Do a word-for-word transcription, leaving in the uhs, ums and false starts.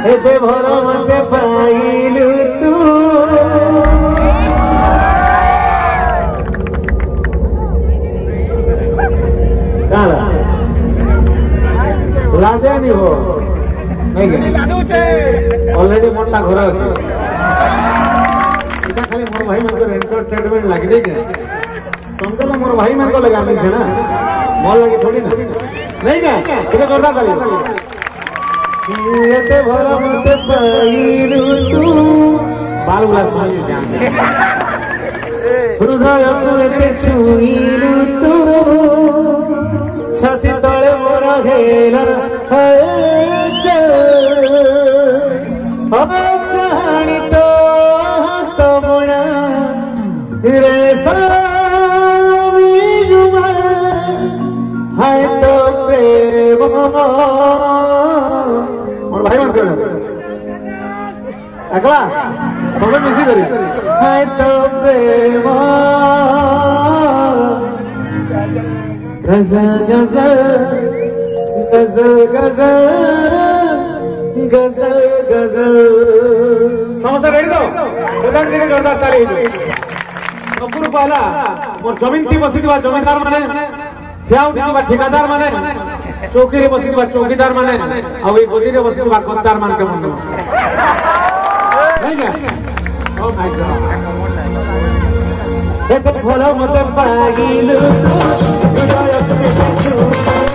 एते भर मते पाइलु तू काला लाजे नहीं हो नहीं के ऑलरेडी मोटा घर अछि इटा खाली मोर भाई मन को एंटरटेनमेंट लागी दे के तुमको तो मोर भाई मन को लगानी है ना मोर लगी थोड़ी ना नहीं क्या इधर जोरदार ताली एते भर मते पाइलु तू बाल बुला सुन जान हृदय को एते छुइलु तू छाती तले मोर घेला है अब चाहनी तो तमना रे सारी जुमा है तो प्रेम और भाई मन कर अगला सब मिसी करी है तो प्रेम गजल गजल गजल गजल गजल गजल समस्त रेडी तो प्रधान जी जोरदार ताली सबुर पहला मोर जमीन थी बसी दिबा जमींदार माने ठिया उठी दिबा ठेकेदार माने चौकी रे बसी दिबा चौकीदार माने आ ओई गोदी रे बसी दिबा गद्दार मान के मन नहीं क्या ओ माय गॉड एते भलो मते पाइलु